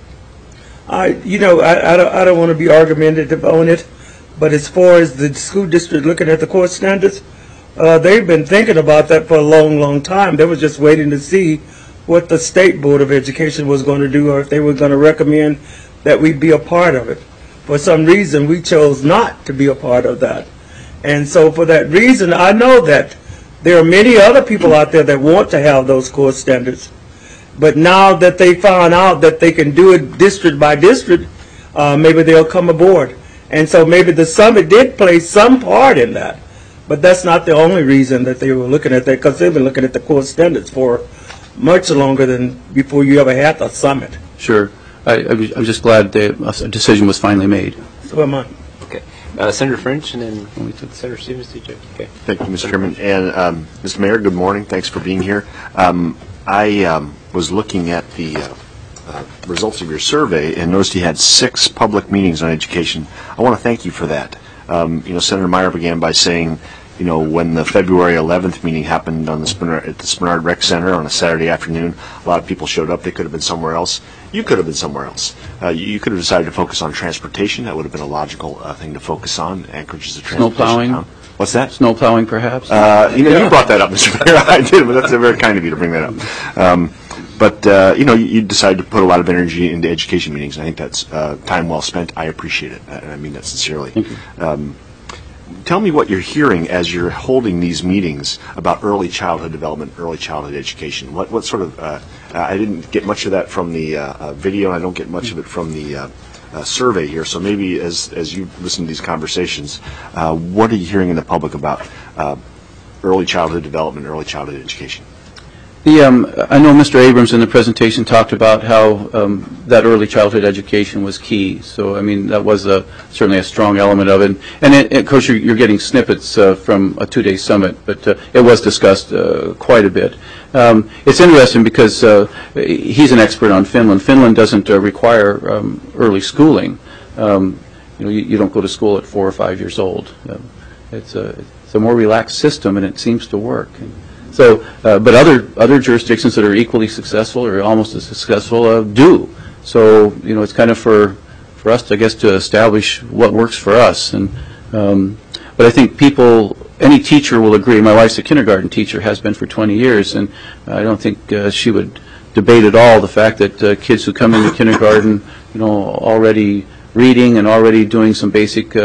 I, you know, I, I don't, I don't want to be argumentative on it, but as far as the school district looking at the core standards, uh, they've been thinking about that for a long, long time. They were just waiting to see what the State Board of Education was going to do, or if they were going to recommend that we be a part of it. For some reason, we chose not to be a part of that. And so for that reason, I know that there are many other people out there that want to have those core standards. But now that they found out that they can do it district by district, uh, maybe they'll come aboard. And so maybe the summit did play some part in that. But that's not the only reason that they were looking at that, because they've been looking at the core standards for much longer than before you ever had the summit. Sure. I, I'm just glad that a decision was finally made. So am I. Okay. Uh, Senator French, and then Senator Stevens, D J. Okay. Thank you, Mister Chairman. And um, Mister Mayor, good morning. Thanks for being here. Um, I um, was looking at the uh, uh, results of your survey and noticed you had six public meetings on education. I want to thank you for that. Um, you know, Senator Meyer began by saying, you know, when the February eleventh meeting happened on the Spenard, at the Spenard Rec Center on a Saturday afternoon, a lot of people showed up. They could have been somewhere else. You could have been somewhere else. Uh, you, you could have decided to focus on transportation. That would have been a logical uh, thing to focus on. Anchorage is a transportation Snow plowing. town. What's that? Snow plowing, perhaps? Uh, you know, you brought that up, Mister Mayor. I did, but that's very kind of you to bring that up. Um, but, uh, you know, you, you decided to put a lot of energy into education meetings, and I think that's uh, time well spent. I appreciate it, and I mean that sincerely. Thank you. Um, tell me what you're hearing as you're holding these meetings about early childhood development, early childhood education. What, what sort of, uh, I didn't get much of that from the uh, uh, video, and I don't get much of it from the uh, uh, survey here, so maybe as, as you listen to these conversations, uh, what are you hearing in the public about uh, early childhood development, early childhood education? The, um, I know Mister Abrams in the presentation talked about how um, that early childhood education was key. So, I mean, that was a, certainly a strong element of it. And, it, of course, you're, you're getting snippets uh, from a two-day summit, but uh, it was discussed uh, quite a bit. Um, it's interesting because uh, he's an expert on Finland. Finland doesn't uh, require um, early schooling. Um, you know, you, you don't go to school at four or five years old. Uh, it's, a, it's a more relaxed system, and it seems to work. And, So, uh, but other other jurisdictions that are equally successful or almost as successful uh, do. So, you know, it's kind of for for us, to, I guess, to establish what works for us. And um, but I think people, any teacher will agree. My wife's a kindergarten teacher, has been for twenty years, and I don't think uh, she would debate at all the fact that uh, kids who come into kindergarten, you know, already reading and already doing some basic uh,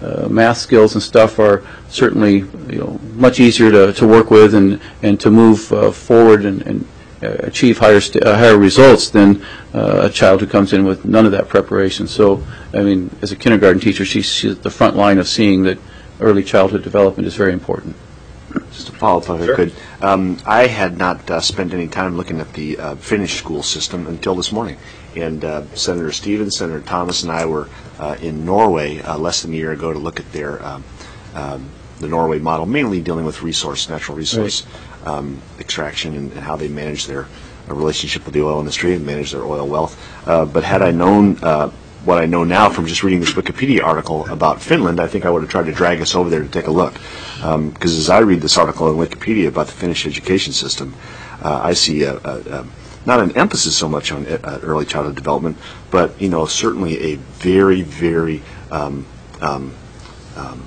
uh, math skills and stuff are certainly, you know, much easier to, to work with and, and to move uh, forward and, and achieve higher st uh, higher results than uh, a child who comes in with none of that preparation. So, I mean, as a kindergarten teacher, she's, she's at the front line of seeing that early childhood development is very important. Just to follow up, if I could. Um, I had not uh, spent any time looking at the uh, Finnish school system until this morning. And uh, Senator Stevens, Senator Thomas, and I were uh, in Norway uh, less than a year ago to look at their um, um, the Norway model, mainly dealing with resource, natural resource right. um, extraction and, and how they manage their uh, relationship with the oil industry and manage their oil wealth. Uh, but had I known uh, what I know now from just reading this Wikipedia article about Finland, I think I would have tried to drag us over there to take a look. Because um, as I read this article on Wikipedia about the Finnish education system, uh, I see a, a, a, not an emphasis so much on uh, early childhood development, but you know certainly a very, very um, um, um,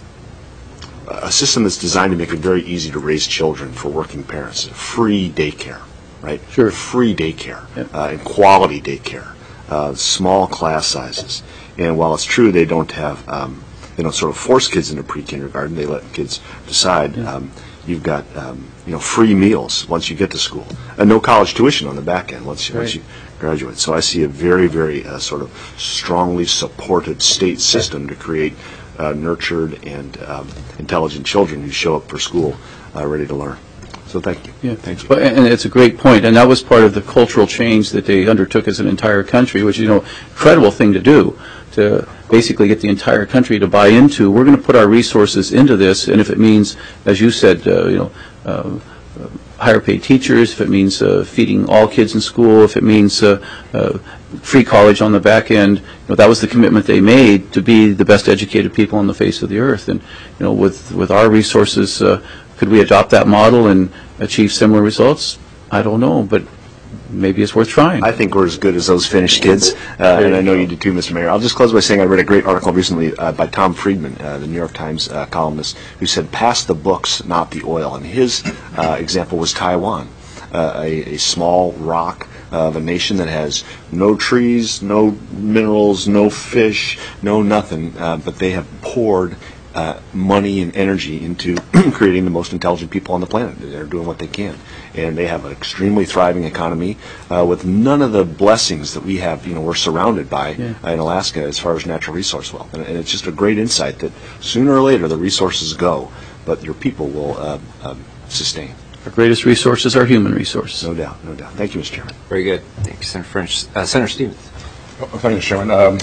a system that's designed to make it very easy to raise children for working parents. Free daycare, right? Sure. Free daycare Yep. uh, and quality daycare. Uh, small class sizes, and while it's true they don't have, um, they don't sort of force kids into pre-kindergarten. They let kids decide. Yeah. Um, you've got, um, you know, free meals once you get to school, and no college tuition on the back end once you, Right. once you graduate. So I see a very, very uh, sort of strongly supported state system to create uh, nurtured and um, intelligent children who show up for school uh, ready to learn. So thank you. Yeah, thanks. But, and it's a great point, and that was part of the cultural change that they undertook as an entire country, which is, you know, incredible thing to do, to basically get the entire country to buy into. We're going to put our resources into this, and if it means, as you said, uh, you know, uh, uh, higher paid teachers, if it means uh, feeding all kids in school, if it means uh, uh, free college on the back end, you know, that was the commitment they made to be the best educated people on the face of the earth. And you know, with with our resources, uh, could we adopt that model and achieve similar results? I don't know, but maybe it's worth trying. I think we're as good as those Finnish kids, uh, and I know you do too, Mister Mayor. I'll just close by saying I read a great article recently uh, by Tom Friedman, uh, the New York Times uh, columnist, who said, pass the books, not the oil. And his uh, example was Taiwan, uh, a, a small rock of a nation that has no trees, no minerals, no fish, no nothing, uh, but they have poured Uh, money and energy into creating the most intelligent people on the planet. They're doing what they can, and they have an extremely thriving economy uh, with none of the blessings that we have. You know, we're surrounded by Yeah. uh, in Alaska as far as natural resource wealth, and, and it's just a great insight that sooner or later the resources go, but your people will uh, uh, sustain. Our greatest resource is our human resource. No doubt, no doubt. Thank you, Mister Chairman. Very good. Thank you, Senator French. Uh, Senator Stevens. Oh, thank you, Mister Chairman. Um,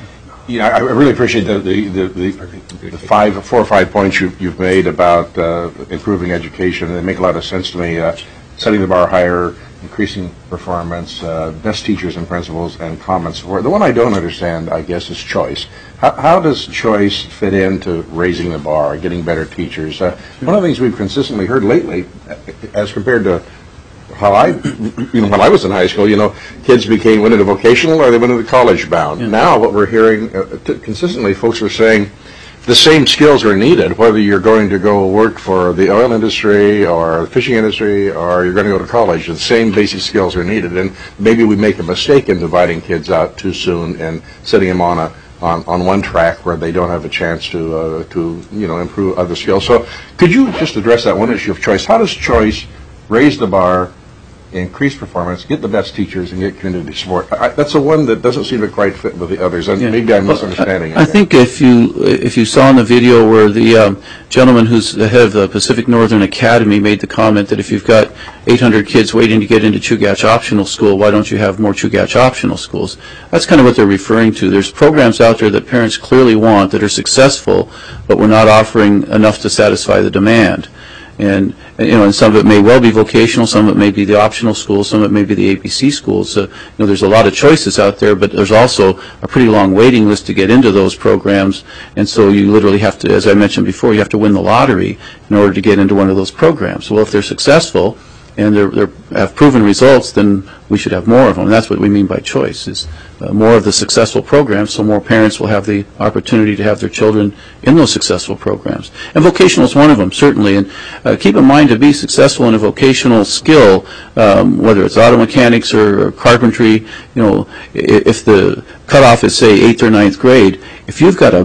Yeah, I I really appreciate the the, the, the, the five, four or five points you, you've made about uh, improving education. They make a lot of sense to me. Uh, setting the bar higher, increasing performance, uh, best teachers and principals, and common support. The one I don't understand, I guess, is choice. How, how does choice fit into raising the bar, getting better teachers? Uh, one of the things we've consistently heard lately, as compared to how I, you know, when I was in high school, you know, kids became, went into vocational or they went into college bound. Yeah. Now what we're hearing uh, t consistently, folks are saying the same skills are needed, whether you're going to go work for the oil industry or the fishing industry or you're going to go to college. The same basic skills are needed, and maybe we make a mistake in dividing kids out too soon and setting them on a on, on one track where they don't have a chance to uh, to you know improve other skills. So could you just address that one issue of choice? How does choice raise the bar, increase performance, get the best teachers, and get community support? I, that's the one that doesn't seem to quite fit with the others, and Yeah. maybe I'm misunderstanding I, I it. think if you if you saw in the video where the um, gentleman who's the head of the Pacific Northern Academy made the comment that if you've got eight hundred kids waiting to get into Chugach Optional School, why don't you have more Chugach Optional Schools? That's kind of what they're referring to. There's programs out there that parents clearly want that are successful, but we're not offering enough to satisfy the demand. And, and you know, and some of it may well be vocational, some of it may be the optional schools, some of it may be the A B C schools. So, you know, there's a lot of choices out there, but there's also a pretty long waiting list to get into those programs. And so you literally have to, as I mentioned before, you have to win the lottery in order to get into one of those programs. Well, if they're successful and they're, they're have proven results, then we should have more of them. And that's what we mean by choice, is uh, more of the successful programs, so more parents will have the opportunity to have their children in those successful programs. And vocational is one of them, certainly. And uh, keep in mind, to be successful in a vocational skill, um, whether it's auto mechanics or, or carpentry, you know, if the cutoff is, say, eighth or ninth grade, if you've got a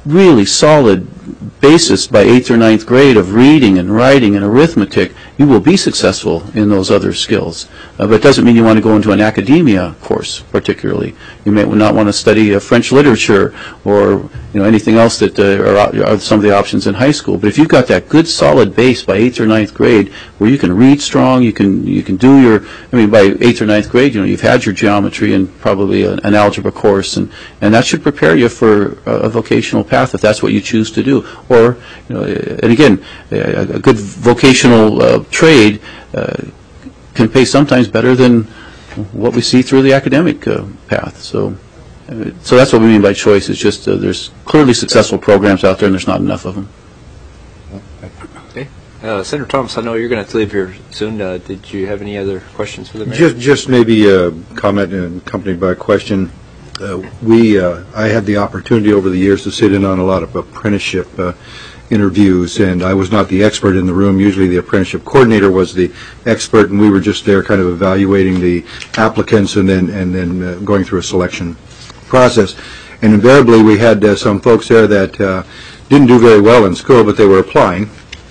really solid basis by eighth or ninth grade of reading and writing and arithmetic, you will be successful in those other skills. Uh, but it doesn't mean you want to go into an academia course particularly. You may not want to study uh, French literature or you know anything else that uh, are, are some of the options in high school. But if you've got that good solid base by eighth or ninth grade where you can read strong, you can you can do your, I mean by eighth or ninth grade, you know, you've had your geometry and probably a, an algebra course, and, and that should prepare you for a, a vocational path if that's what you choose to do. Or, you know, and again, a, a good vocational uh, trade uh, can pay sometimes better than what we see through the academic uh, path. So, uh, so that's what we mean by choice. It's just uh, there's clearly successful programs out there, and there's not enough of them. Okay, uh, Senator Thomas, I know you're going to leave here soon. Uh, did you have any other questions for the mayor? Just, just maybe a comment accompanied by a question. Uh, we, uh, I had the opportunity over the years to sit in on a lot of apprenticeship uh, interviews, and I was not the expert in the room. Usually the apprenticeship coordinator was the expert, and we were just there kind of evaluating the applicants and then and then uh, going through a selection process. And invariably we had uh, some folks there that uh, didn't do very well in school, but they were applying.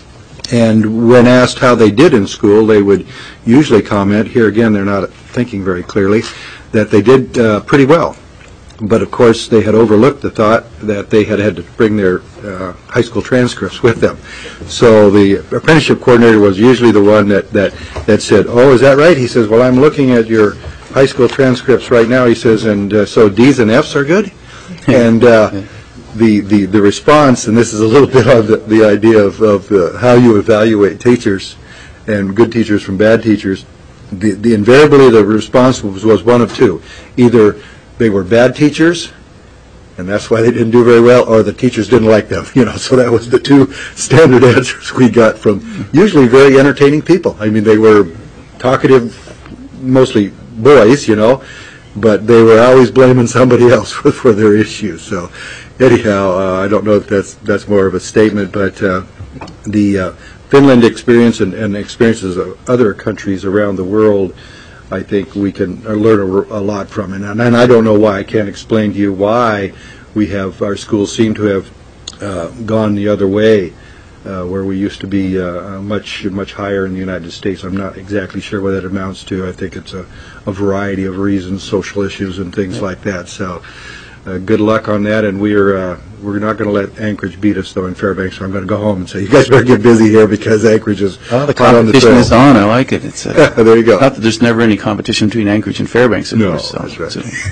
And when asked how they did in school, they would usually comment, here again they're not thinking very clearly, that they did uh, pretty well. But of course they had overlooked the thought that they had had to bring their uh, high school transcripts with them. So the apprenticeship coordinator was usually the one that, that, that said, oh, is that right? He says, well, I'm looking at your high school transcripts right now. He says, and uh, so D's and F's are good? And uh, the, the, the response, and this is a little bit of the, the idea of, of uh, how you evaluate teachers and good teachers from bad teachers, the, the invariably the response was, was one of two. Either they were bad teachers, and that's why they didn't do very well, or the teachers didn't like them. You know, so that was the two standard answers we got from usually very entertaining people. I mean, they were talkative, mostly boys, you know, but they were always blaming somebody else for, for their issues. So, anyhow, uh, I don't know if that's that's more of a statement, but uh, the uh, Finland experience and, and experiences of other countries around the world, I think we can learn a, a lot from it. And, and I don't know why. I can't explain to you why we have, our schools seem to have uh, gone the other way, uh, where we used to be uh, much, much higher in the United States. I'm not exactly sure what that amounts to. I think it's a, a variety of reasons, social issues and things yeah. like that. So uh, good luck on that. And we're, uh, we're not going to let Anchorage beat us, though, in Fairbanks. So I'm going to go home and say, you guys better get busy here because Anchorage is oh, the on the competition is on. I like it. It's uh, there you go. Not that there's never any competition between Anchorage and Fairbanks. Of no, course, so, that's right.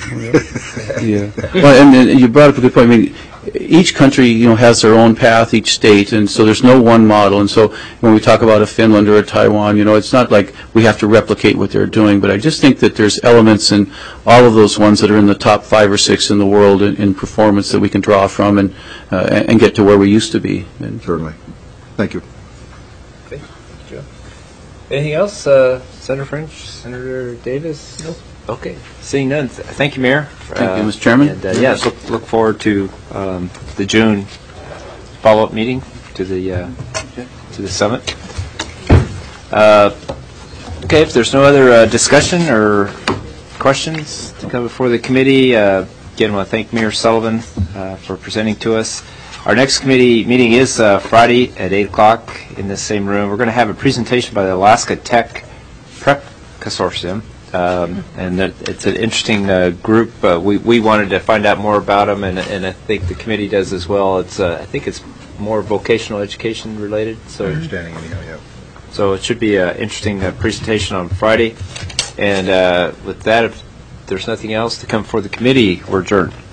So, yeah. Well, and, and you brought up a good point. I mean, each country, you know, has their own path, each state, and so there's no one model. And so when we talk about a Finland or a Taiwan, you know, it's not like we have to replicate what they're doing. But I just think that there's elements in all of those ones that are in the top five or six in the world in, in performance that we can draw from and uh, and get to where we used to be. And certainly. Thank you. Okay. Thank you, Joe. Anything else, uh, Senator French, Senator Davis? No. Okay. Seeing none, th thank you, Mayor. Thank uh, you, Mister Chairman. And uh, yes, look, look forward to um, the June follow-up meeting to the uh, to the summit. Uh, okay, if there's no other uh, discussion or questions to come before the committee, uh, again, I want to thank Mayor Sullivan uh, for presenting to us. Our next committee meeting is uh, Friday at eight o'clock in this same room. We're going to have a presentation by the Alaska Tech Prep Consortium. Um, and that it's an interesting uh, group. Uh, we, we wanted to find out more about them, and, and I think the committee does as well. It's uh, I think it's more vocational education related. So understanding anyhow, yeah. So it should be an interesting uh, presentation on Friday. And uh, with that, if there's nothing else to come before the committee, we're adjourned.